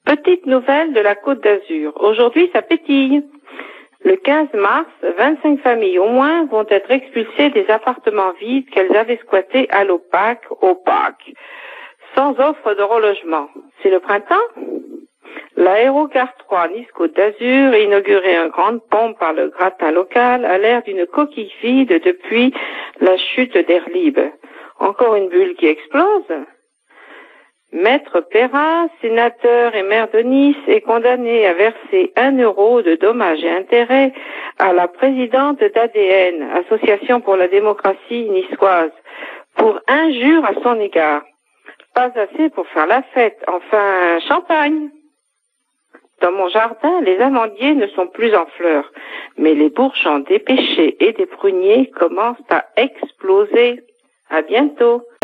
Petite nouvelle de la Côte d'Azur. Aujourd'hui, ça pétille. Le 15 mars, 25 familles au moins vont être expulsées des appartements vides qu'elles avaient squattés à l'OPAC, sans offre de relogement. C'est le printemps? L'aérogare 3 Nice-Côte d'Azur, inauguré en grande pompe par le gratin local, a l'air d'une coquille vide depuis la chute d'Airlib. Encore une bulle qui explose? Maître Perrin, sénateur et maire de Nice, est condamné à verser 1 euro de dommages et intérêts à la présidente d'ADN, Association pour la démocratie niçoise, pour injure à son égard. Pas assez pour faire la fête, enfin champagne. Dans mon jardin, les amandiers ne sont plus en fleurs, mais les bourgeons des pêchers et des pruniers commencent à exploser. À bientôt.